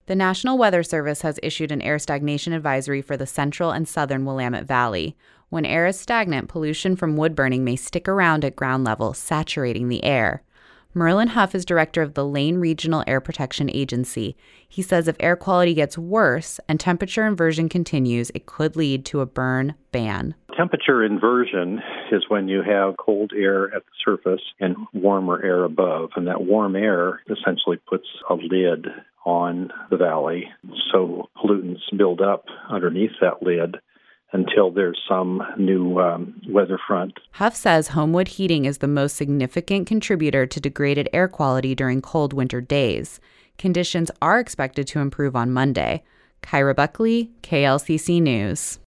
The National Weather Service has issued an air stagnation advisory for the central and southern Willamette Valley. When air is stagnant, pollution from wood burning may stick around at ground level, saturating the air. Merlin Huff is director of the Lane Regional Air Protection Agency. He says if air quality gets worse and temperature inversion continues, it could lead to a burn ban. Temperature inversion is when you have cold air at the surface and warmer air above, and that warm air essentially puts a lid on the valley, so pollutants build up underneath that lid until there's some new weather front. Huff says Homewood heating is the most significant contributor to degraded air quality during cold winter days. Conditions are expected to improve on Monday. Kyra Buckley, KLCC News.